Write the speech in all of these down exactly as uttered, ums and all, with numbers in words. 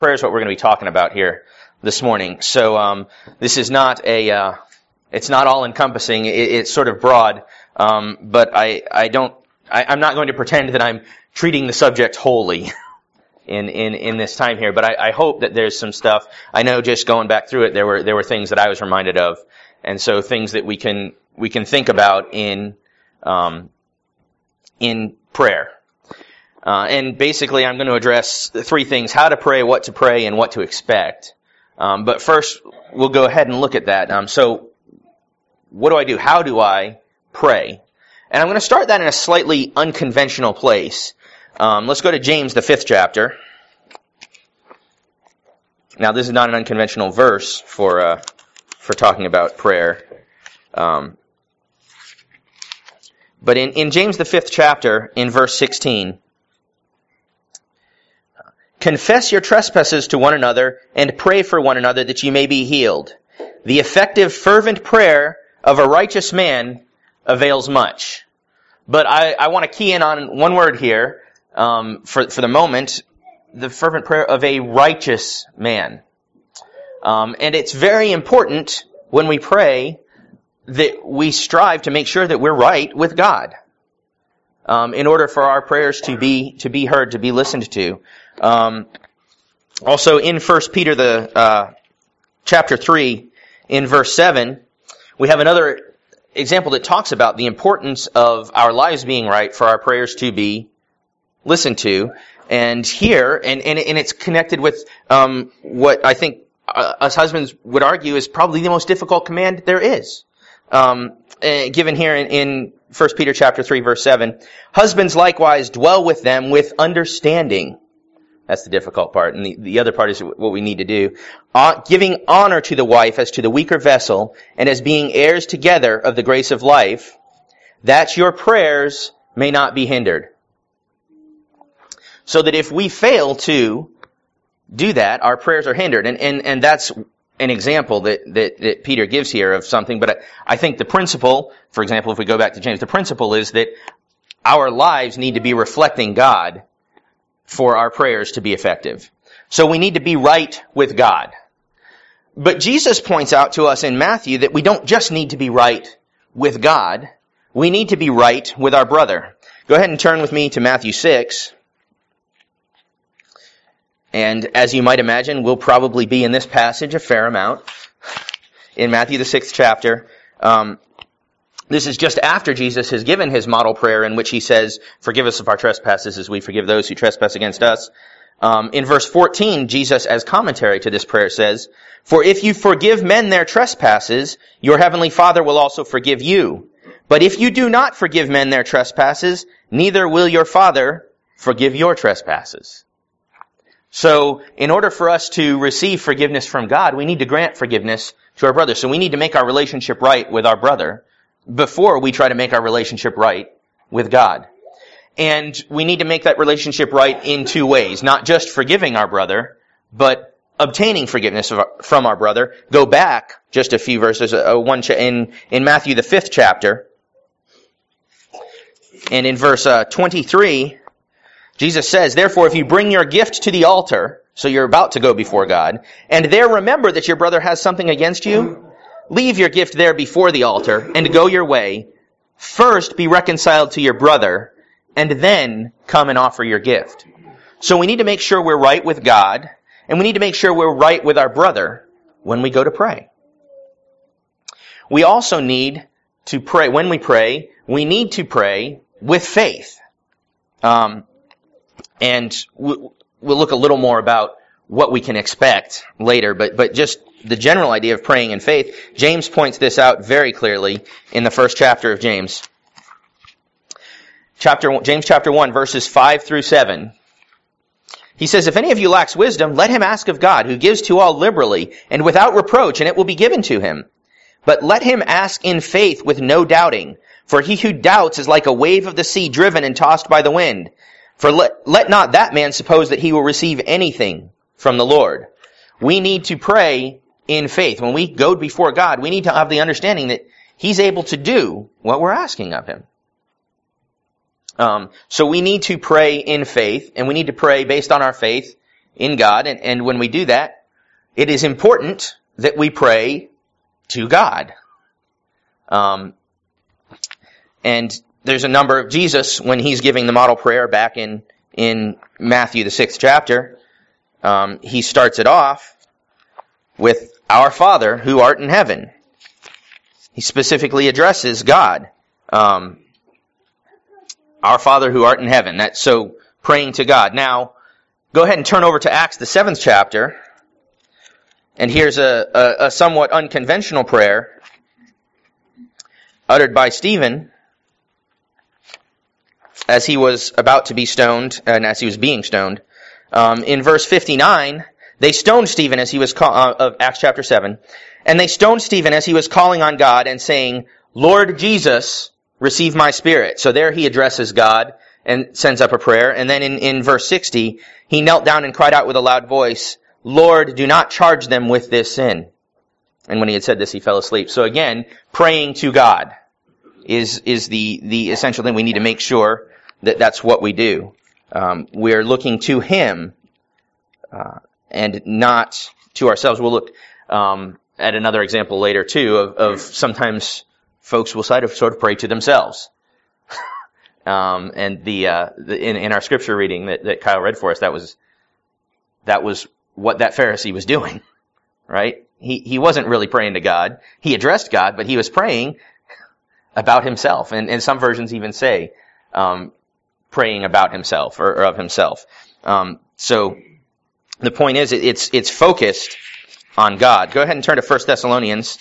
prayer is what we're going to be talking about here this morning. So um, this is not a, uh, it's not all encompassing. It, it's sort of broad, um, but I, I don't, I, I'm not going to pretend that I'm treating the subject wholly in, in, in this time here. But I, I hope that there's some stuff. I know just going back through it, there were there were things that I was reminded of, and so things that we can we can think about in um, in prayer. Uh, and basically, I'm going to address three things: how to pray, what to pray, and what to expect. Um, but first, we'll go ahead and look at that. Um, so, what do I do? How do I pray? And I'm going to start that in a slightly unconventional place. Um, let's go to James, the fifth chapter. Now, this is not an unconventional verse for uh, for talking about prayer. Um, but in, in James, the fifth chapter, in verse sixteen, confess your trespasses to one another and pray for one another that you may be healed. The effective, fervent prayer of a righteous man avails much. But I, I want to key in on one word here um, for, for the moment, the fervent prayer of a righteous man. Um, and it's very important when we pray that we strive to make sure that we're right with God um, in order for our prayers to be to be heard, to be listened to. Um, also, in First Peter, the uh, chapter three, in verse seven, we have another example that talks about the importance of our lives being right for our prayers to be listened to. And here, and, and, and it's connected with um, what I think uh, us husbands would argue is probably the most difficult command there is. Um, uh, given here in, in First Peter chapter three, verse seven, husbands likewise dwell with them with understanding. That's the difficult part. And the, the other part is what we need to do. Uh, giving honor to the wife as to the weaker vessel, and as being heirs together of the grace of life, that your prayers may not be hindered. So that if we fail to do that, our prayers are hindered. And, and, and that's an example that, that, that Peter gives here of something. But I, I think the principle, for example, if we go back to James, the principle is that our lives need to be reflecting God for our prayers to be effective. So we need to be right with God. But Jesus points out to us in Matthew that we don't just need to be right with God, we need to be right with our brother. Go ahead and turn with me to Matthew six. And as you might imagine, we'll probably be in this passage a fair amount. In Matthew, the sixth chapter, um, this is just after Jesus has given his model prayer in which he says, forgive us of our trespasses as we forgive those who trespass against us. Um, in verse fourteen, Jesus, as commentary to this prayer, says, for if you forgive men their trespasses, your heavenly Father will also forgive you. But if you do not forgive men their trespasses, neither will your Father forgive your trespasses. So, in order for us to receive forgiveness from God, we need to grant forgiveness to our brother. So we need to make our relationship right with our brother before we try to make our relationship right with God. And we need to make that relationship right in two ways. Not just forgiving our brother, but obtaining forgiveness from our brother. Go back just a few verses, uh, one ch- in, in Matthew, the fifth chapter. And in verse uh, twenty-three, Jesus says, therefore, if you bring your gift to the altar, so you're about to go before God, and there remember that your brother has something against you, leave your gift there before the altar and go your way. First be reconciled to your brother, and then come and offer your gift. So we need to make sure we're right with God, and we need to make sure we're right with our brother when we go to pray. We also need to pray, when we pray, we need to pray with faith. Um, and we'll look a little more about what we can expect later, but, but just the general idea of praying in faith, James points this out very clearly in the first chapter of James. Chapter James chapter one, verses five through seven. He says, if any of you lacks wisdom, let him ask of God, who gives to all liberally and without reproach, and it will be given to him. But let him ask in faith with no doubting. For he who doubts is like a wave of the sea driven and tossed by the wind. For let, let not that man suppose that he will receive anything from the Lord. We need to pray in faith. When we go before God, we need to have the understanding that he's able to do what we're asking of him. Um, so we need to pray in faith, and we need to pray based on our faith in God. And, and when we do that, it is important that we pray to God. Um, and there's a number of Jesus, when he's giving the model prayer back in, in Matthew, the sixth chapter, um, he starts it off with our Father who art in heaven. He specifically addresses God. Um, our Father who art in heaven. That's so praying to God. Now, go ahead and turn over to Acts, the seventh chapter. And here's a, a, a somewhat unconventional prayer uttered by Stephen as he was about to be stoned, and as he was being stoned. Um, in verse fifty-nine, they stoned Stephen as he was, call, uh, of Acts chapter seven, and they stoned Stephen as he was calling on God and saying, Lord Jesus, receive my spirit. So there he addresses God and sends up a prayer. And then in, in verse sixty, he knelt down and cried out with a loud voice, Lord, do not charge them with this sin. And when he had said this, he fell asleep. So again, praying to God is, is the, the essential thing. We need to make sure that that's what we do. Um, we're looking to him, uh, and not to ourselves. We'll look, um, at another example later too of, of sometimes folks will sort of, sort of pray to themselves. um, and the, uh, the in, in our scripture reading that, that Kyle read for us, that was, that was what that Pharisee was doing, right? He, he wasn't really praying to God. He addressed God, but he was praying about himself. And, and some versions even say, um, praying about himself or, or of himself. Um, so the point is, it, it's, it's focused on God. Go ahead and turn to First Thessalonians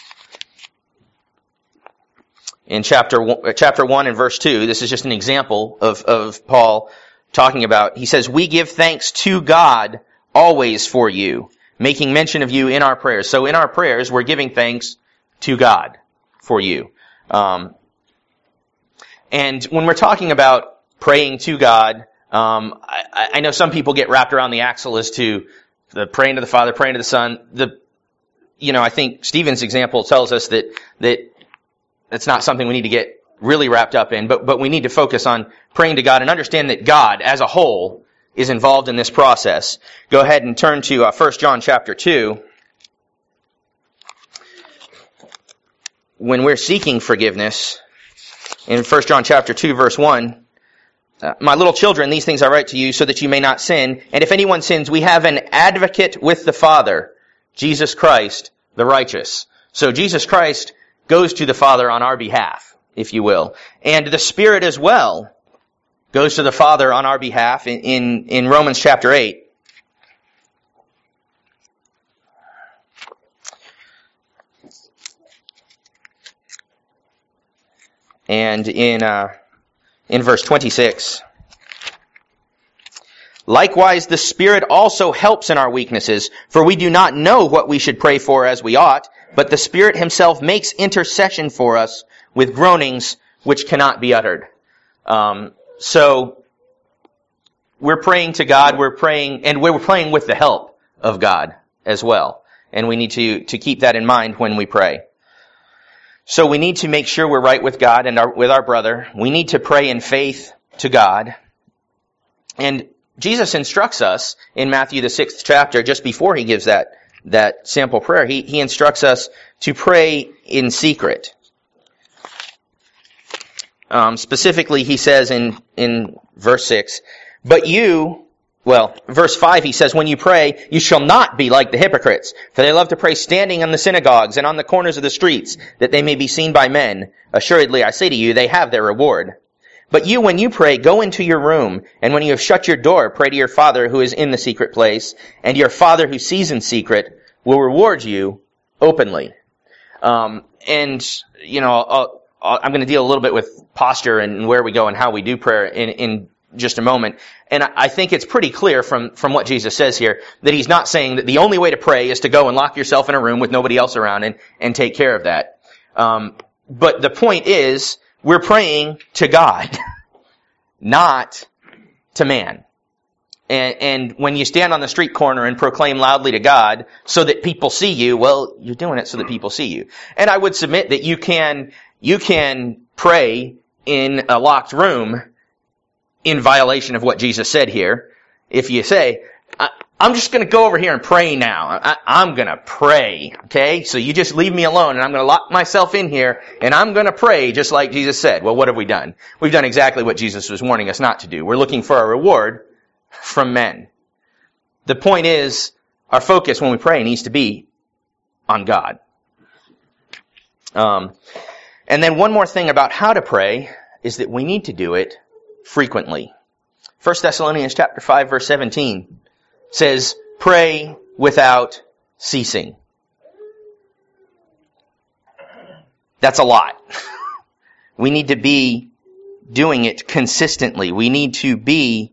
in chapter one, chapter one and verse two. This is just an example of, of Paul talking about, he says, we give thanks to God always for you, making mention of you in our prayers. So in our prayers, we're giving thanks to God for you. Um, and when we're talking about praying to God, um, I, I know some people get wrapped around the axle as to the praying to the Father, praying to the Son. The, you know, I think Stephen's example tells us that, that it's not something we need to get really wrapped up in, but, but we need to focus on praying to God and understand that God as a whole is involved in this process. Go ahead and turn to uh, First John chapter two. When we're seeking forgiveness, in First John chapter two, verse one, uh, my little children, these things I write to you so that you may not sin. And if anyone sins, we have an advocate with the Father, Jesus Christ, the righteous. So Jesus Christ goes to the Father on our behalf, if you will. And the Spirit as well goes to the Father on our behalf in, in, in Romans chapter eight. And in uh, in verse twenty-six, likewise the Spirit also helps in our weaknesses, for we do not know what we should pray for as we ought, but the Spirit himself makes intercession for us with groanings which cannot be uttered. Um, so we're praying to God, we're praying, and we're praying with the help of God as well. And we need to, to keep that in mind when we pray. So we need to make sure we're right with God and our, with our brother. We need to pray in faith to God. And Jesus instructs us in Matthew, the sixth chapter, just before he gives that, that sample prayer, he, he instructs us to pray in secret. Um, specifically, he says in, in verse six, but you, well, verse five, he says, when you pray, you shall not be like the hypocrites, for they love to pray standing in the synagogues and on the corners of the streets, that they may be seen by men. Assuredly, I say to you, they have their reward. But you, when you pray, go into your room, and when you have shut your door, pray to your Father who is in the secret place, and your Father who sees in secret will reward you openly. Um, and, you know, I'll, I'll, I'm going to deal a little bit with posture and where we go and how we do prayer in, in just a moment. And I think it's pretty clear from, from what Jesus says here that he's not saying that the only way to pray is to go and lock yourself in a room with nobody else around and, and take care of that. Um, but the point is, we're praying to God, not to man. And, and when you stand on the street corner and proclaim loudly to God so that people see you, well, you're doing it so that people see you. And I would submit that you can, you can pray in a locked room in violation of what Jesus said here. If you say, I, I'm just going to go over here and pray now. I, I'm going to pray, okay? So you just leave me alone, and I'm going to lock myself in here, and I'm going to pray just like Jesus said. Well, what have we done? We've done exactly what Jesus was warning us not to do. We're looking for a reward from men. The point is, our focus when we pray needs to be on God. Um, and then one more thing about how to pray is that we need to do it frequently. First Thessalonians chapter five, verse seventeen says, pray without ceasing. That's a lot. We need to be doing it consistently. We need to be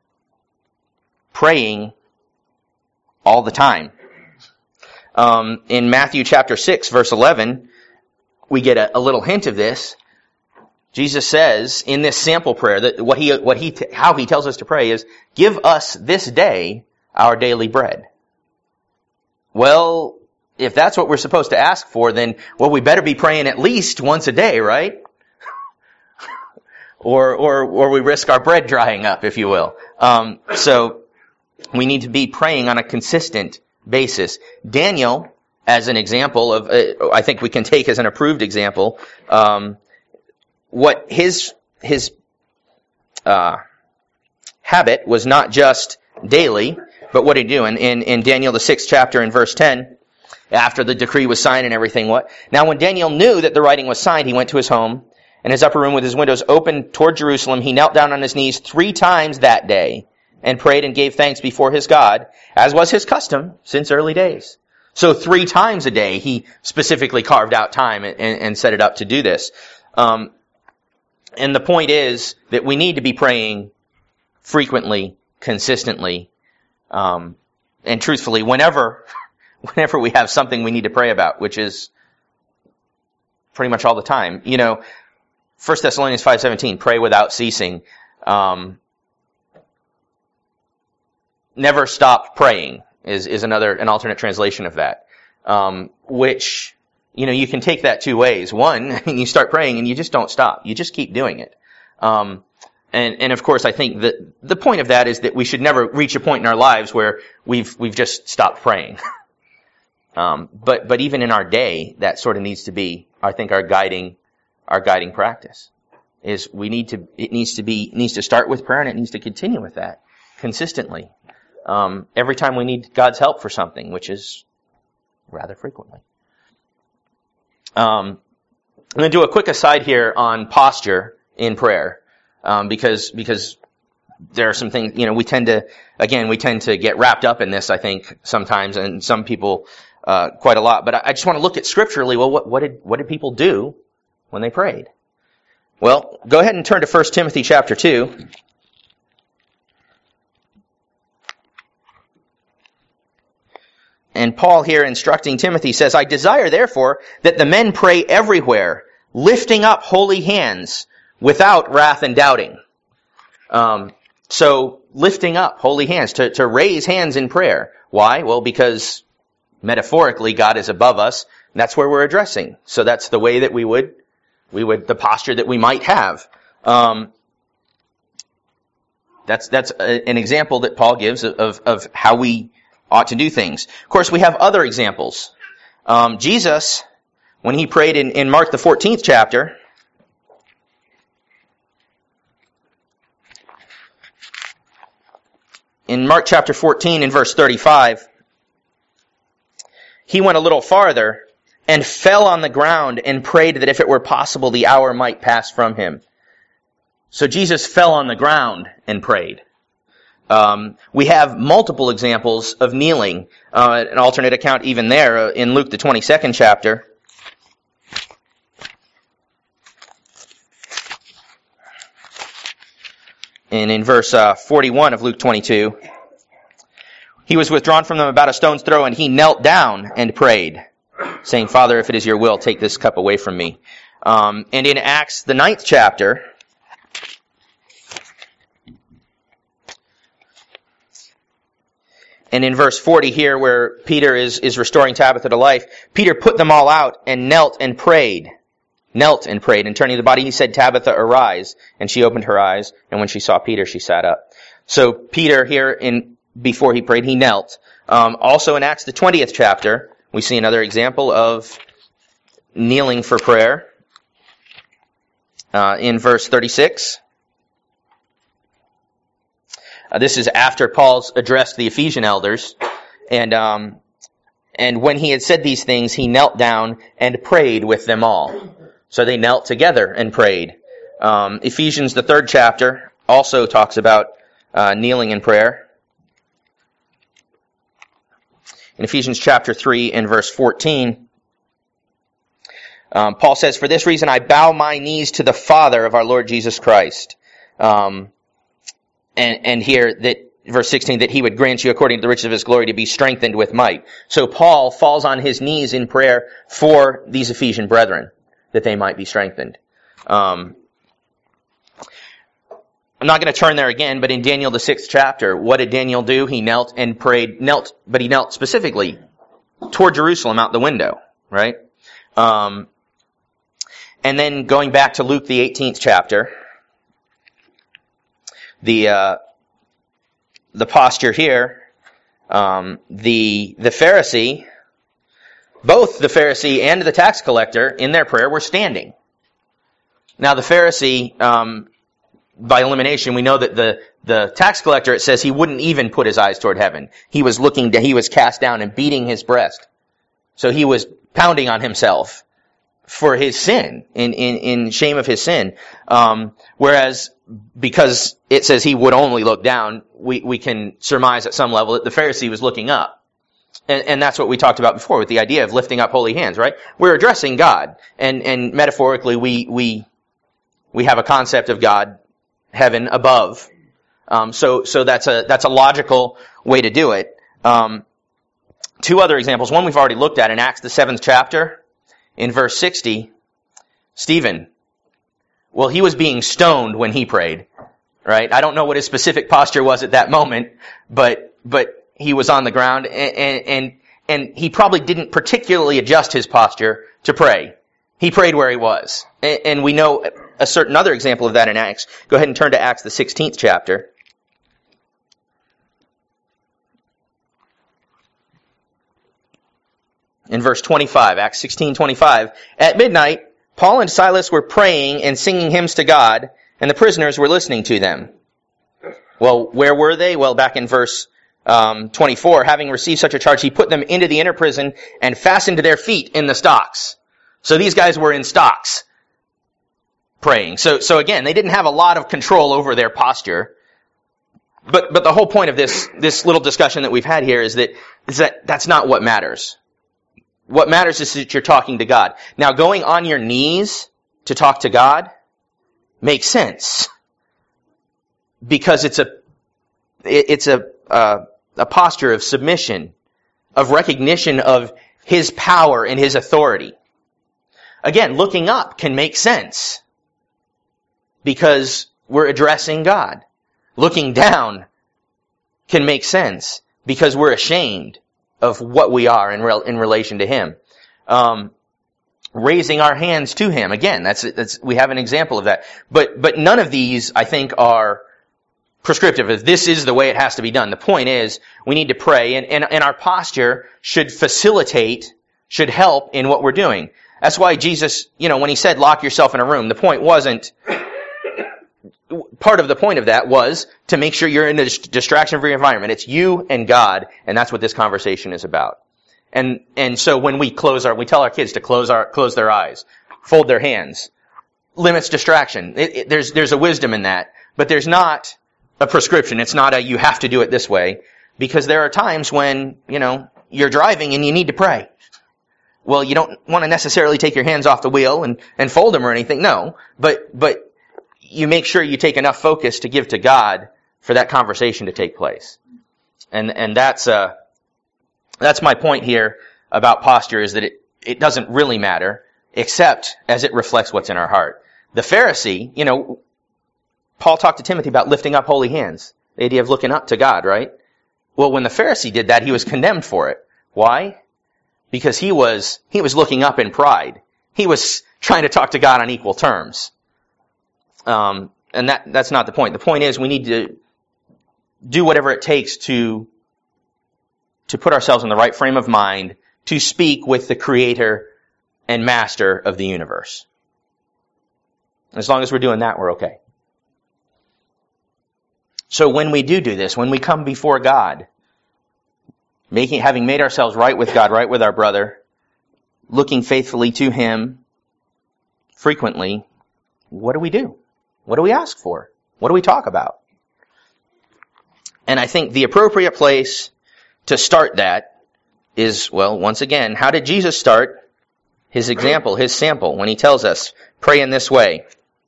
praying all the time. Um, in Matthew chapter six, verse eleven, we get a, a little hint of this. Jesus says in this sample prayer that what he, what he, how he tells us to pray is, give us this day our daily bread. Well, if that's what we're supposed to ask for, then, well, we better be praying at least once a day, right? or, or, or we risk our bread drying up, if you will. Um, so, we need to be praying on a consistent basis. Daniel, as an example of, uh, I think we can take as an approved example, um, what his, his, uh, habit was not just daily, but what did he do? In, in, in Daniel, the sixth chapter, in verse ten, after the decree was signed and everything, what? Now when Daniel knew that the writing was signed, he went to his home, and his upper room with his windows open toward Jerusalem. He knelt down on his knees three times that day, and prayed and gave thanks before his God, as was his custom since early days. So three times a day, he specifically carved out time and, and set it up to do this. Um, and the point is that we need to be praying frequently, consistently, Um, and truthfully, whenever, whenever we have something we need to pray about, which is pretty much all the time. You know, First Thessalonians five seventeen, pray without ceasing. Um, never stop praying is, is another, an alternate translation of that. Um, which, you know, you can take that two ways. One, you start praying and you just don't stop. You just keep doing it. Um, And, and of course, I think that the point of that is that we should never reach a point in our lives where we've, we've just stopped praying. um, but, but even in our day, that sort of needs to be, I think, our guiding, our guiding practice. Is we need to, it needs to be, needs to start with prayer and it needs to continue with that consistently. Um, every time we need God's help for something, which is rather frequently. Um, I'm going to do a quick aside here on posture in prayer. Um, because, because there are some things, you know, we tend to, again, we tend to get wrapped up in this, I think, sometimes, and some people, uh, quite a lot. But I, I just want to look at scripturally, well, what, what did, what did people do when they prayed? Well, go ahead and turn to First Timothy chapter two. And Paul here instructing Timothy says, I desire therefore that the men pray everywhere, lifting up holy hands, without wrath and doubting. Um, so, lifting up holy hands, to, to raise hands in prayer. Why? Well, because metaphorically God is above us, and that's where we're addressing. So that's the way that we would, we would, the posture that we might have. Um, that's, that's a, an example that Paul gives of, of, of how we ought to do things. Of course, we have other examples. Um, Jesus, when he prayed in, in Mark the fourteenth chapter, in Mark chapter fourteen, in verse thirty-five, he went a little farther and fell on the ground and prayed that if it were possible, the hour might pass from him. So Jesus fell on the ground and prayed. Um, we have multiple examples of kneeling. Uh, an alternate account even there uh, in Luke the twenty-second chapter. And in verse uh, forty-one of Luke twenty-two, he was withdrawn from them about a stone's throw, and he knelt down and prayed, saying, Father, if it is your will, take this cup away from me. Um, and in Acts, the ninth chapter, and in verse forty here, where Peter is, is restoring Tabitha to life, Peter put them all out and knelt and prayed. Knelt and prayed, and turning the body, he said, Tabitha, arise. And she opened her eyes, and when she saw Peter, she sat up. So Peter here, in before he prayed, he knelt. Um, also in Acts, the twentieth chapter, we see another example of kneeling for prayer. Uh, in verse thirty-six. Uh, this is after Paul's addressed the Ephesian elders. And, um, and when he had said these things, he knelt down and prayed with them all. So they knelt together and prayed. Um, Ephesians, the third chapter, also talks about uh, kneeling in prayer. In Ephesians chapter three and verse fourteen, Um, Paul says, "For this reason I bow my knees to the Father of our Lord Jesus Christ." Um, and, and here, that verse sixteen, that he would grant you according to the riches of his glory to be strengthened with might. So Paul falls on his knees in prayer for these Ephesian brethren, that they might be strengthened. Um, I'm not going to turn there again, but in Daniel, the sixth chapter, what did Daniel do? He knelt and prayed, knelt, but he knelt specifically toward Jerusalem out the window, right? Um, And then going back to Luke, the eighteenth chapter, the uh, the posture here, um, the the Pharisee, both the Pharisee and the tax collector in their prayer were standing. Now the Pharisee, um, by elimination, we know that the the tax collector, it says he wouldn't even put his eyes toward heaven. He was looking, he was cast down and beating his breast, so he was pounding on himself for his sin, in, in, in shame of his sin. Um, whereas, because it says he would only look down, we, we can surmise at some level that the Pharisee was looking up. And, and that's what we talked about before with the idea of lifting up holy hands, right? We're addressing God. And, and metaphorically, we, we, we have a concept of God, heaven above. Um, so, so that's a, that's a logical way to do it. Um, two other examples. One we've already looked at in Acts, the seventh chapter. In verse sixty, Stephen, well, he was being stoned when he prayed, right? I don't know what his specific posture was at that moment, but but he was on the ground, and and and he probably didn't particularly adjust his posture to pray. He prayed where he was, and, and we know a certain other example of that in Acts. Go ahead and turn to Acts, the sixteenth chapter. In verse twenty-five, Acts sixteen twenty-five, "At midnight, Paul and Silas were praying and singing hymns to God, and the prisoners were listening to them." Well, where were they? Well, back in verse um, twenty-four, "Having received such a charge, he put them into the inner prison and fastened their feet in the stocks." So these guys were in stocks praying. So, so again, they didn't have a lot of control over their posture. But, but the whole point of this, this little discussion that we've had here is that, is that that's not what matters. What matters is that you're talking to God. Now, going on your knees to talk to God makes sense, because it's a it's a uh, a posture of submission, of recognition of His power and His authority. Again, looking up can make sense because we're addressing God. Looking down can make sense because we're ashamed of what we are in rel- in relation to Him. Um, raising our hands to Him, again, that's that's we have an example of that. But but none of these, I think, are prescriptive. If this is the way it has to be done. The point is, we need to pray, and, and, and our posture should facilitate, should help in what we're doing. That's why Jesus, you know, when He said, lock yourself in a room, the point wasn't, part of the point of that was to make sure you're in a distraction-free environment. It's you and God, and that's what this conversation is about. And, and so when we close our, we tell our kids to close our, close their eyes, fold their hands, limits distraction. It, it, there's, there's a wisdom in that, but there's not a prescription. It's not a, you have to do it this way, because there are times when, you know, you're driving and you need to pray. Well, you don't want to necessarily take your hands off the wheel and, and fold them or anything. No, but, but, you make sure you take enough focus to give to God for that conversation to take place. And, and that's, uh, that's my point here about posture, is that it, it doesn't really matter except as it reflects what's in our heart. The Pharisee, you know, Paul talked to Timothy about lifting up holy hands. The idea of looking up to God, right? Well, when the Pharisee did that, he was condemned for it. Why? Because he was, he was looking up in pride. He was trying to talk to God on equal terms. Um, and that, that's not the point. The point is we need to do whatever it takes to to put ourselves in the right frame of mind to speak with the Creator and Master of the universe. As long as we're doing that, we're okay. So when we do do this, when we come before God, making, having made ourselves right with God, right with our brother, looking faithfully to Him frequently, what do we do? What do we ask for? What do we talk about? And I think the appropriate place to start that is, well, once again, how did Jesus start his example, his sample, when he tells us, pray in this way?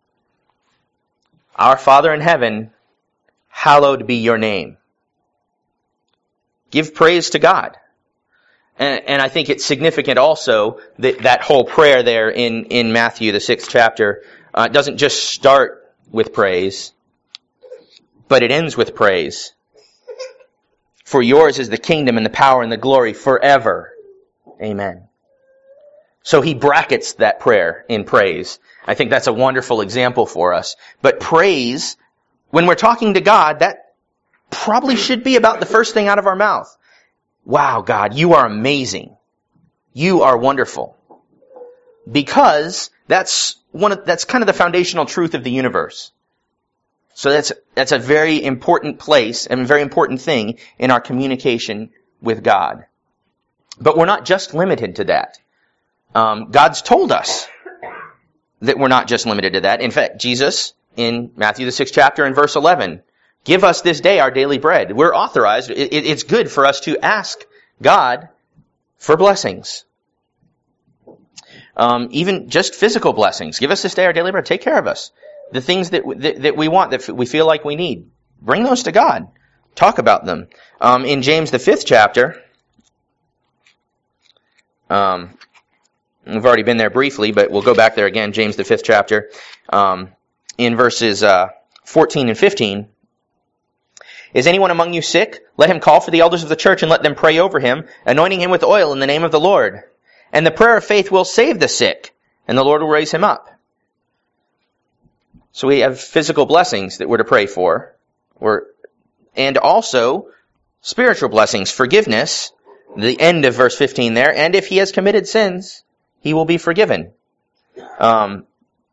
Our Father in heaven, hallowed be your name. Give praise to God. And, and I think it's significant also that that whole prayer there in, in Matthew, the sixth chapter, uh, doesn't just start with praise, but it ends with praise. For yours is the kingdom and the power and the glory forever. Amen. So he brackets that prayer in praise. I think that's a wonderful example for us. But praise, when we're talking to God, that probably should be about the first thing out of our mouth. Wow, God, you are amazing. You are wonderful. Because that's one of, that's kind of the foundational truth of the universe. So that's that's a very important place and a very important thing in our communication with God. But we're not just limited to that. Um, God's told us that we're not just limited to that. In fact, Jesus, in Matthew the sixth chapter and verse eleven, give us this day our daily bread. We're authorized. It, it, it's good for us to ask God for blessings. Um, even just physical blessings. Give us this day our daily bread. Take care of us. The things that, that, that we want, that we feel like we need. Bring those to God. Talk about them. Um, in James the fifth chapter, um, we've already been there briefly, but we'll go back there again. James the fifth chapter, um, in verses uh, fourteen and fifteen. Is anyone among you sick? Let him call for the elders of the church and let them pray over him, anointing him with oil in the name of the Lord. And the prayer of faith will save the sick, and the Lord will raise him up. So we have physical blessings that we're to pray for, or, and also spiritual blessings, forgiveness, the end of verse fifteen there, and if he has committed sins, he will be forgiven. Um,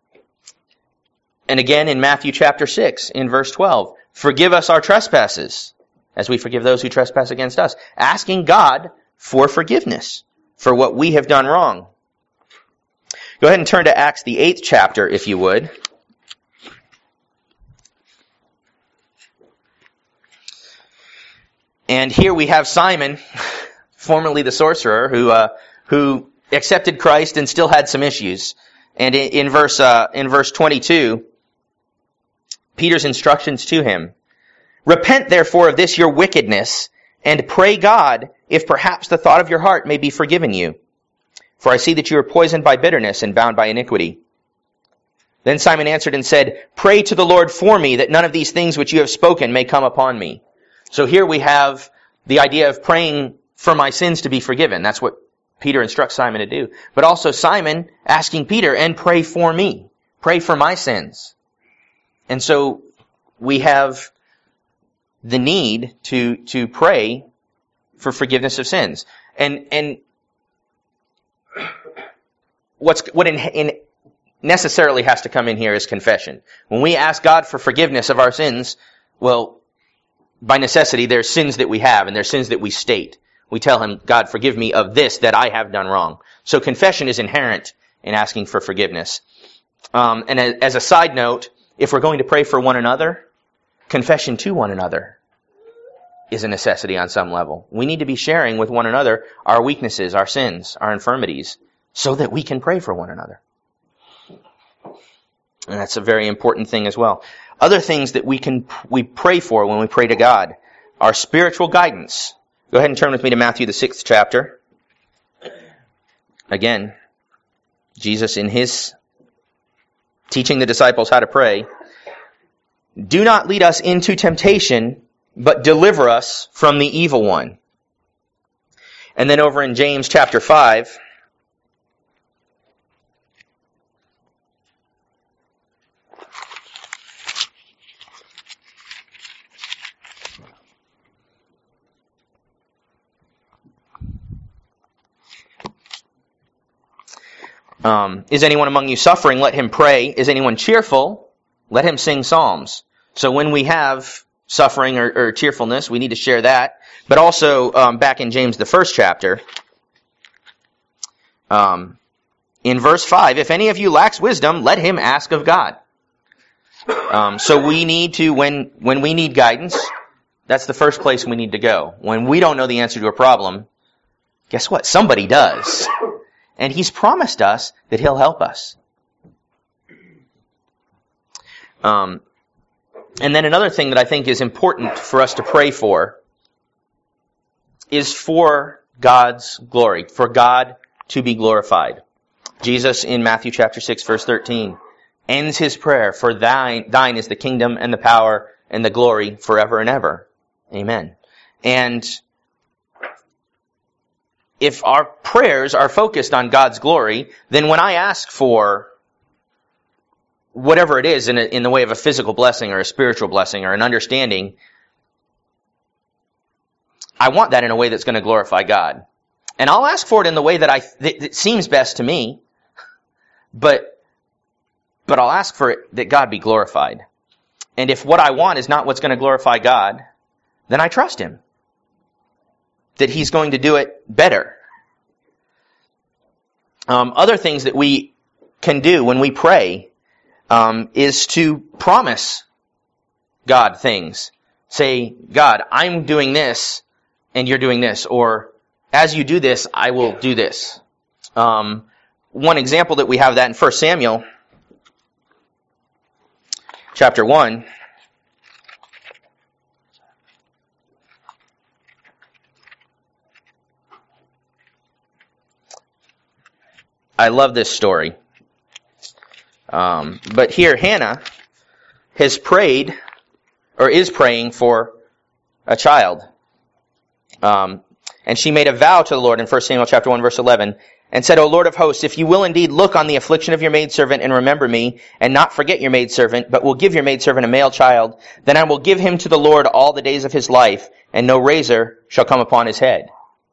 and again in Matthew chapter six, in verse twelve, forgive us our trespasses, as we forgive those who trespass against us. Asking God for forgiveness for what we have done wrong. Go ahead and turn to Acts the eighth chapter, if you would. And here we have Simon, formerly the sorcerer, who uh, who accepted Christ and still had some issues. And in, in verse uh, in verse twenty-two, Peter's instructions to him: repent therefore of this your wickedness, and pray God, if perhaps the thought of your heart may be forgiven you. For I see that you are poisoned by bitterness and bound by iniquity. Then Simon answered and said, pray to the Lord for me, that none of these things which you have spoken may come upon me. So here we have the idea of praying for my sins to be forgiven. That's what Peter instructs Simon to do. But also Simon asking Peter, and pray for me. Pray for my sins. And so we have the need to to pray for forgiveness of sins. And and what's what in, in necessarily has to come in here is confession. When we ask God for forgiveness of our sins, well, by necessity, there's sins that we have, and there's sins that we state. We tell him, God, forgive me of this that I have done wrong. So confession is inherent in asking for forgiveness. Um, and as a side note, if we're going to pray for one another, confession to one another is a necessity on some level. We need to be sharing with one another our weaknesses, our sins, our infirmities, so that we can pray for one another. And that's a very important thing as well. Other things that we can we pray for when we pray to God are spiritual guidance. Go ahead and turn with me to Matthew the sixth chapter. Again, Jesus in his teaching the disciples how to pray. Do not lead us into temptation, but deliver us from the evil one. And then over in James chapter five, Um, is anyone among you suffering? Let him pray. Is anyone cheerful? Let him sing psalms. So when we have suffering or, or cheerfulness, we need to share that. But also, um, back in James, the first chapter, um, in verse five, if any of you lacks wisdom, let him ask of God. Um, so we need to, when, when we need guidance, that's the first place we need to go. When we don't know the answer to a problem, guess what? Somebody does. And he's promised us that he'll help us. Um, and then another thing that I think is important for us to pray for is for God's glory, for God to be glorified. Jesus in Matthew chapter six, verse thirteen, ends his prayer, for thine, thine is the kingdom and the power and the glory forever and ever. Amen. And if our prayers are focused on God's glory, then when I ask for whatever it is in, a, in the way of a physical blessing or a spiritual blessing or an understanding, I want that in a way that's going to glorify God. And I'll ask for it in the way that I that, that seems best to me, but but I'll ask for it that God be glorified. And if what I want is not what's going to glorify God, then I trust him that he's going to do it better. Um, other things that we can do when we pray um, is to promise God things. Say, God, I'm doing this, and you're doing this. Or, as you do this, I will do this. Um, one example that we have that in First Samuel, chapter one. I love this story. Um, but here, Hannah has prayed, or is praying for a child. Um, and she made a vow to the Lord in First Samuel chapter one, verse eleven, and said, O Lord of hosts, if you will indeed look on the affliction of your maidservant and remember me, and not forget your maidservant, but will give your maidservant a male child, then I will give him to the Lord all the days of his life, and no razor shall come upon his head.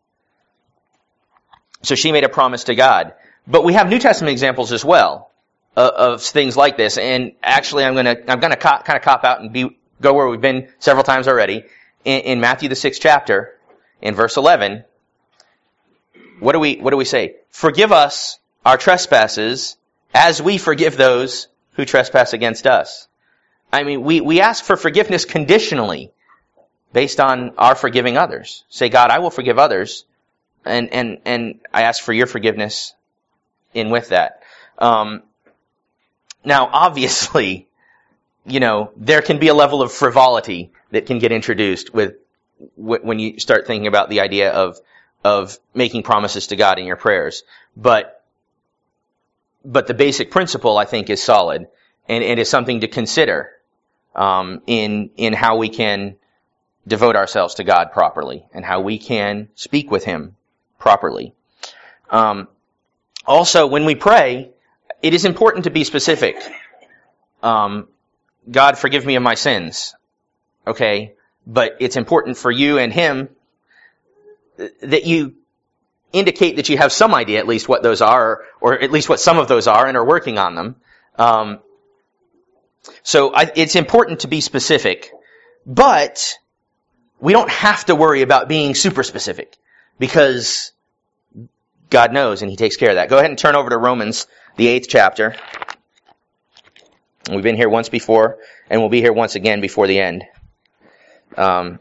So she made a promise to God. But we have New Testament examples as well uh, of things like this. And actually, I'm going to I'm going to co- kind of cop out and be go where we've been several times already. In, in Matthew the sixth chapter, in verse eleven, what do we what do we say? Forgive us our trespasses, as we forgive those who trespass against us. I mean, we we ask for forgiveness conditionally, based on our forgiving others. Say, God, I will forgive others, and and and I ask for your forgiveness in with that. Um, now, obviously, you know, there can be a level of frivolity that can get introduced with w- when you start thinking about the idea of of making promises to God in your prayers. But but the basic principle, I think, is solid, and it is something to consider um, in in how we can devote ourselves to God properly and how we can speak with him properly. Um, Also, when we pray, it is important to be specific. Um, God, forgive me of my sins. Okay? But it's important for you and him that you indicate that you have some idea at least what those are, or at least what some of those are, and are working on them. Um, so I, it's important to be specific. But we don't have to worry about being super specific, because God knows, and he takes care of that. Go ahead and turn over to Romans, the eighth chapter. We've been here once before, and we'll be here once again before the end. Um,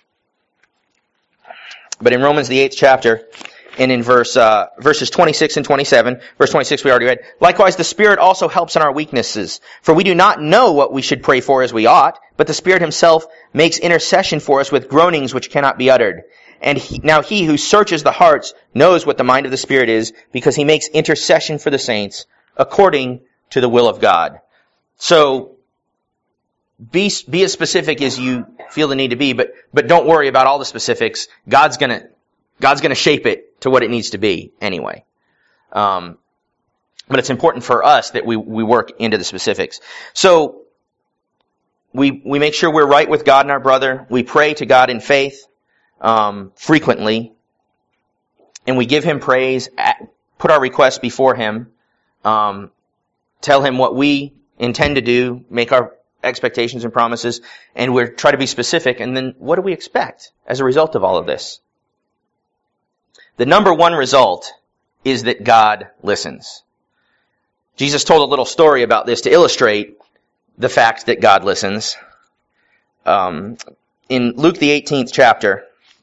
but in Romans, the eighth chapter, and in verse uh, verses twenty-six and twenty-seven, verse twenty-six we already read, likewise the Spirit also helps in our weaknesses, for we do not know what we should pray for as we ought, but the Spirit himself makes intercession for us with groanings which cannot be uttered. And he, now he who searches the hearts knows what the mind of the Spirit is, because he makes intercession for the saints according to the will of God. So, be be as specific as you feel the need to be, but but don't worry about all the specifics. God's gonna God's gonna shape it to what it needs to be anyway. Um, but it's important for us that we we work into the specifics. So we we make sure we're right with God and our brother. We pray to God in faith. Um, frequently, and we give him praise, at, put our requests before him, um, tell him what we intend to do, make our expectations and promises, and we're try to be specific. And then what do we expect as a result of all of this? The number one result is that God listens. Jesus told a little story about this to illustrate the fact that God listens. Um, in Luke the eighteenth chapter,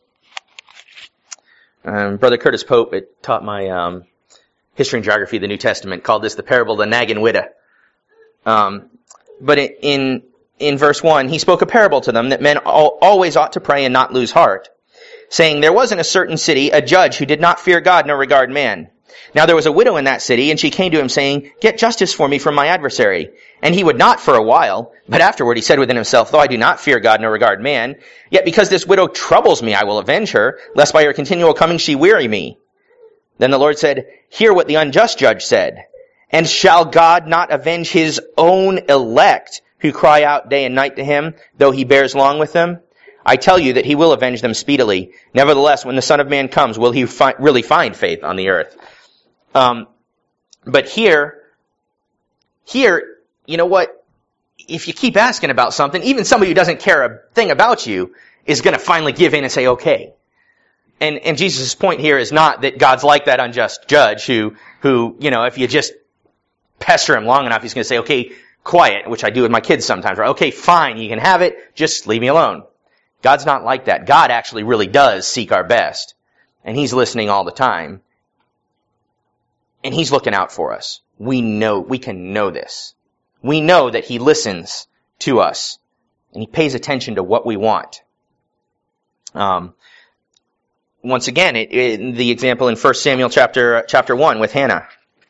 um, Brother Curtis Pope it taught my um, history and geography of the New Testament, called this the parable of the nagging widow. Um, but in in verse one, he spoke a parable to them that men all, always ought to pray and not lose heart, saying, there was in a certain city a judge who did not fear God nor regard man. Now there was a widow in that city, and she came to him, saying, get justice for me from my adversary. And he would not for a while, but afterward he said within himself, though I do not fear God nor regard man, yet because this widow troubles me, I will avenge her, lest by her continual coming she weary me. Then the Lord said, hear what the unjust judge said. And shall God not avenge his own elect, who cry out day and night to him, though he bears long with them? I tell you that he will avenge them speedily. Nevertheless, when the Son of Man comes, will he fi- really find faith on the earth? Um, but here, here, you know what? If you keep asking about something, even somebody who doesn't care a thing about you is going to finally give in and say, okay. And, and Jesus' point here is not that God's like that unjust judge who, who, you know, if you just pester him long enough, he's going to say, okay, quiet, which I do with my kids sometimes, right? Okay, fine, you can have it, just leave me alone. God's not like that. God actually really does seek our best. And he's listening all the time. And he's looking out for us. We know, we can know this. We know that he listens to us. And he pays attention to what we want. Um, once again, it, it, the example in First Samuel chapter, chapter one with Hannah.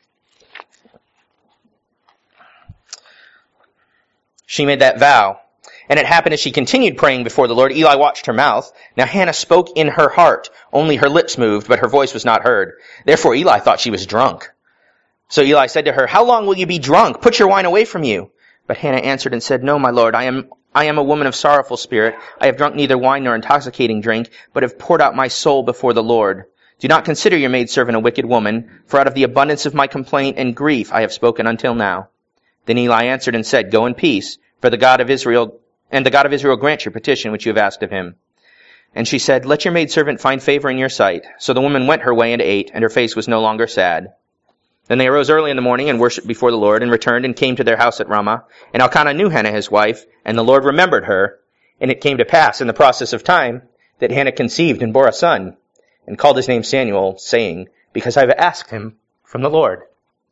She made that vow. And it happened as she continued praying before the Lord, Eli watched her mouth. Now Hannah spoke in her heart. Only her lips moved, but her voice was not heard. Therefore Eli thought she was drunk. So Eli said to her, how long will you be drunk? Put your wine away from you. But Hannah answered and said, no, my Lord, I am I am a woman of sorrowful spirit. I have drunk neither wine nor intoxicating drink, but have poured out my soul before the Lord. Do not consider your maidservant a wicked woman, for out of the abundance of my complaint and grief I have spoken until now. Then Eli answered and said, go in peace, for the God of Israel And the God of Israel grant your petition which you have asked of him. And she said, let your maidservant find favor in your sight. So the woman went her way and ate, and her face was no longer sad. Then they arose early in the morning and worshipped before the Lord, and returned and came to their house at Ramah. And Elkanah knew Hannah his wife, and the Lord remembered her. And it came to pass in the process of time that Hannah conceived and bore a son, and called his name Samuel, saying, because I have asked him from the Lord.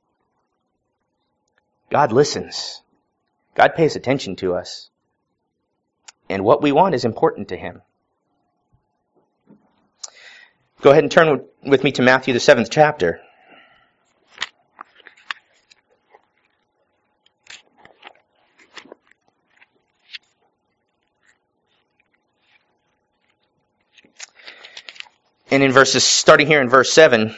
God listens. God pays attention to us. And what we want is important to him. Go ahead and turn with me to Matthew, the seventh chapter. And in verses, starting here in verse seven,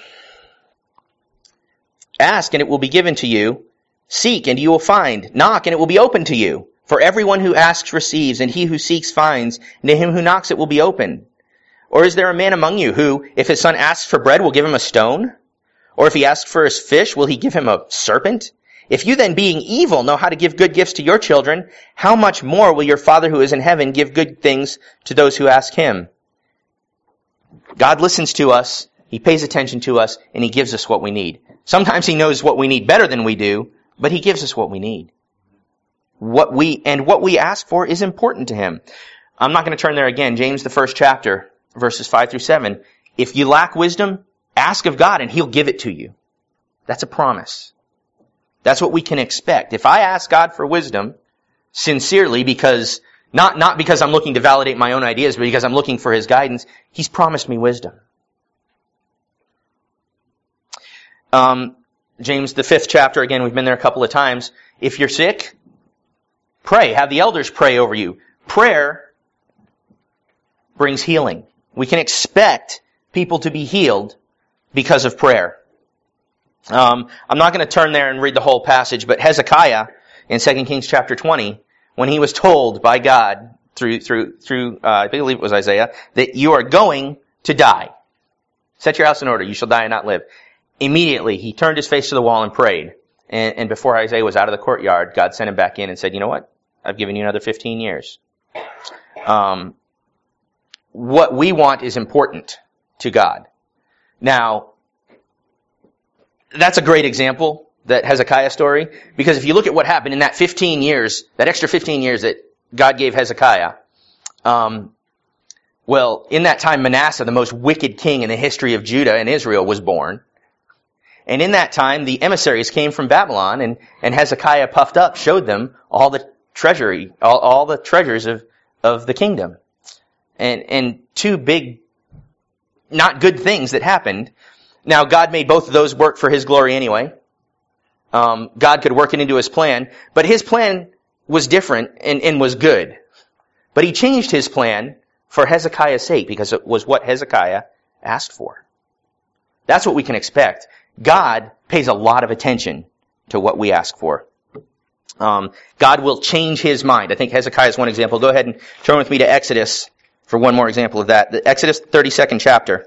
ask and it will be given to you. Seek and you will find. Knock and it will be opened to you. For everyone who asks receives, and he who seeks finds, and to him who knocks it will be opened. Or is there a man among you who, if his son asks for bread, will give him a stone? Or if he asks for his fish, will he give him a serpent? If you then, being evil, know how to give good gifts to your children, how much more will your Father who is in heaven give good things to those who ask him? God listens to us, he pays attention to us, and he gives us what we need. Sometimes he knows what we need better than we do, but he gives us what we need. What we, and what we ask for is important to him. I'm not going to turn there again. James, the first chapter, verses five through seven. If you lack wisdom, ask of God and he'll give it to you. That's a promise. That's what we can expect. If I ask God for wisdom, sincerely, because, not, not because I'm looking to validate my own ideas, but because I'm looking for his guidance, he's promised me wisdom. Um, James, the fifth chapter, again, we've been there a couple of times. If you're sick, pray. Have the elders pray over you. Prayer brings healing. We can expect people to be healed because of prayer. Um, I'm not going to turn there and read the whole passage, but Hezekiah in Second Kings chapter twenty, when he was told by God through through through uh, I believe it was Isaiah that you are going to die. Set your house in order; you shall die and not live. Immediately, he turned his face to the wall and prayed. And, and before Isaiah was out of the courtyard, God sent him back in and said, you know what? I've given you another fifteen years. Um, what we want is important to God. Now, that's a great example, that Hezekiah story, because if you look at what happened in that fifteen years, that extra fifteen years that God gave Hezekiah, um, well, in that time Manasseh, the most wicked king in the history of Judah and Israel, was born. And in that time, the emissaries came from Babylon, and, and Hezekiah, puffed up, showed them all the treasury, all, all the treasures of, of the kingdom. And, and two big, not good things that happened. Now, God made both of those work for his glory anyway. Um, God could work it into his plan, but his plan was different and, and was good. But he changed his plan for Hezekiah's sake, because it was what Hezekiah asked for. That's what we can expect. God pays a lot of attention to what we ask for. Um, God will change his mind. I think Hezekiah is one example. Go ahead and turn with me to Exodus for one more example of that. The Exodus thirty-second chapter.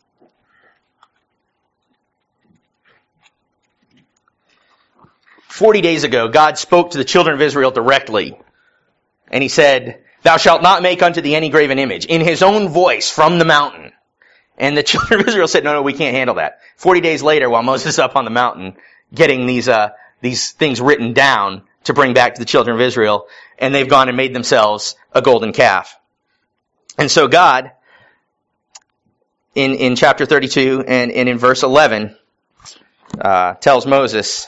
Forty days ago, God spoke to the children of Israel directly. And he said, thou shalt not make unto thee any graven image, in his own voice from the mountain. And the children of Israel said, no, no, we can't handle that. Forty days later, while Moses is up on the mountain, getting these, uh, these things written down to bring back to the children of Israel, and they've gone and made themselves a golden calf. And so God, in, in chapter thirty-two and, and in verse eleven, uh, tells Moses,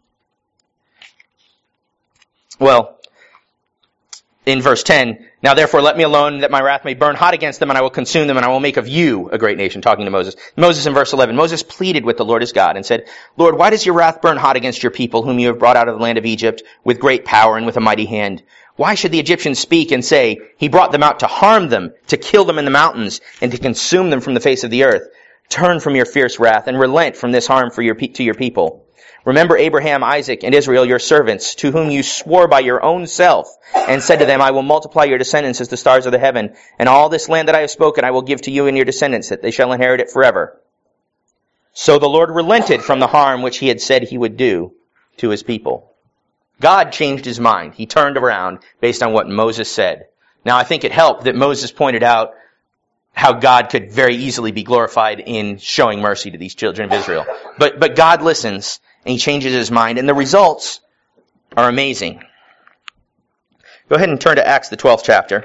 well, in verse ten, now therefore let me alone, that my wrath may burn hot against them, and I will consume them, and I will make of you a great nation, talking to Moses. Moses in verse eleven, Moses pleaded with the Lord his God and said, Lord, why does your wrath burn hot against your people, whom you have brought out of the land of Egypt with great power and with a mighty hand? Why should the Egyptians speak and say, he brought them out to harm them, to kill them in the mountains, and to consume them from the face of the earth? Turn from your fierce wrath, and relent from this harm for your pe- to your people. Remember Abraham, Isaac, and Israel, your servants, to whom you swore by your own self, and said to them, I will multiply your descendants as the stars of the heaven, and all this land that I have spoken I will give to you and your descendants, that they shall inherit it forever. So the Lord relented from the harm which he had said he would do to his people. God changed his mind. He turned around based on what Moses said. Now, I think it helped that Moses pointed out how God could very easily be glorified in showing mercy to these children of Israel. But, but God listens, and he changes his mind, and the results are amazing. Go ahead and turn to Acts, the twelfth chapter.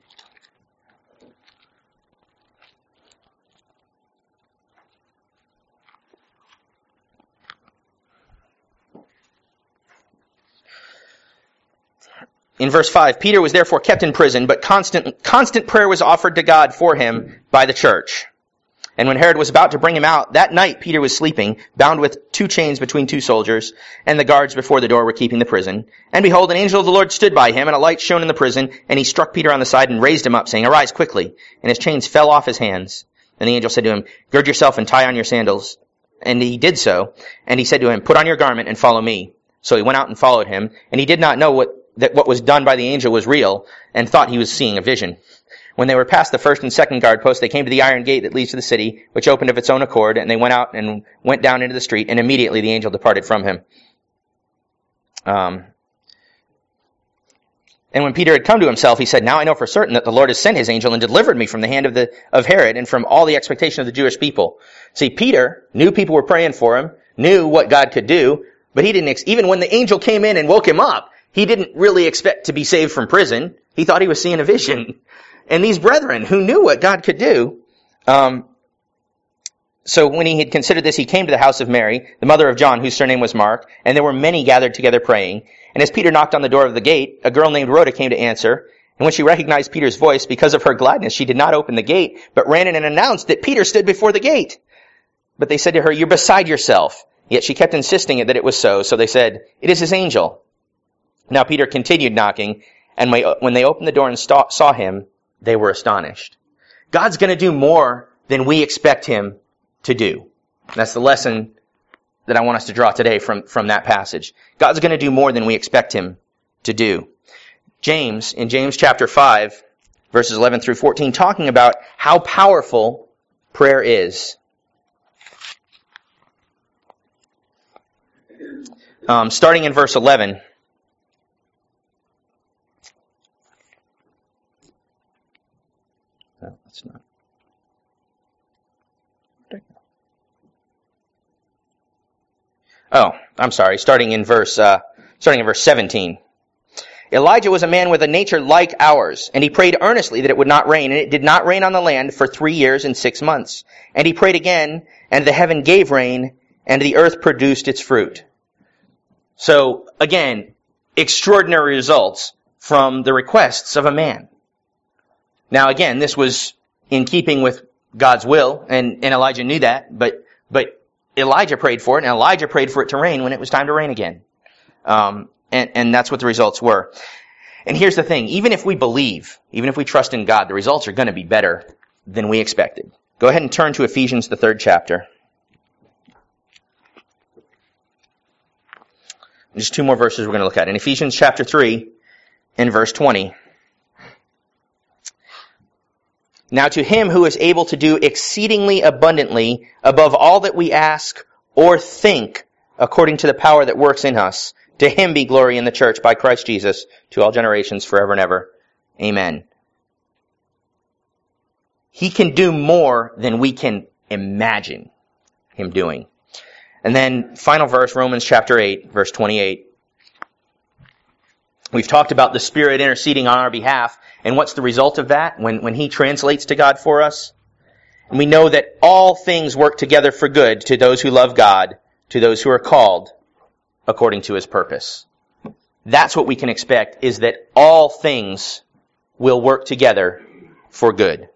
In verse five, Peter was therefore kept in prison, but constant, constant prayer was offered to God for him by the church. And when Herod was about to bring him out, that night Peter was sleeping, bound with two chains between two soldiers, and the guards before the door were keeping the prison. And behold, an angel of the Lord stood by him, and a light shone in the prison, and he struck Peter on the side and raised him up, saying, Arise quickly. And his chains fell off his hands. And the angel said to him, Gird yourself and tie on your sandals. And he did so. And he said to him, Put on your garment and follow me. So he went out and followed him, and he did not know what that what was done by the angel was real, and thought he was seeing a vision. When they were past the first and second guard post, they came to the iron gate that leads to the city, which opened of its own accord, and they went out and went down into the street, and immediately the angel departed from him. Um, and when Peter had come to himself, he said, Now I know for certain that the Lord has sent his angel and delivered me from the hand of the of Herod and from all the expectation of the Jewish people. See, Peter knew people were praying for him, knew what God could do, but he didn't, ex- even when the angel came in and woke him up, he didn't really expect to be saved from prison. He thought he was seeing a vision. And these brethren who knew what God could do, um, so when he had considered this, he came to the house of Mary, the mother of John, whose surname was Mark, and there were many gathered together praying. And as Peter knocked on the door of the gate, a girl named Rhoda came to answer. And when she recognized Peter's voice, because of her gladness, she did not open the gate, but ran in and announced that Peter stood before the gate. But they said to her, You're beside yourself. Yet she kept insisting that it was so. So they said, It is his angel. Now Peter continued knocking, and when they opened the door and saw him, they were astonished. God's going to do more than we expect him to do. That's the lesson that I want us to draw today from, from that passage. God's going to do more than we expect him to do. James, in James chapter five, verses eleven through fourteen, talking about how powerful prayer is. Um, starting in verse eleven. No, that's not. Oh, I'm sorry. Starting in verse, uh, starting in verse seventeen. Elijah was a man with a nature like ours, and he prayed earnestly that it would not rain, and it did not rain on the land for three years and six months. And he prayed again, and the heaven gave rain, and the earth produced its fruit. So, again, extraordinary results from the requests of a man. Now, again, this was in keeping with God's will, and, and Elijah knew that, but, but Elijah prayed for it, and Elijah prayed for it to rain when it was time to rain again. Um, and, and that's what the results were. And here's the thing, even if we believe, even if we trust in God, the results are going to be better than we expected. Go ahead and turn to Ephesians, the third chapter. Just two more verses we're going to look at. In Ephesians chapter three, in verse twenty. Now to him who is able to do exceedingly abundantly above all that we ask or think, according to the power that works in us, to him be glory in the church by Christ Jesus to all generations forever and ever. Amen. He can do more than we can imagine him doing. And then final verse, Romans chapter eight, verse twenty-eight. We've talked about the Spirit interceding on our behalf, and what's the result of that when, when he translates to God for us? And we know that all things work together for good to those who love God, to those who are called according to his purpose. That's what we can expect, is that all things will work together for good.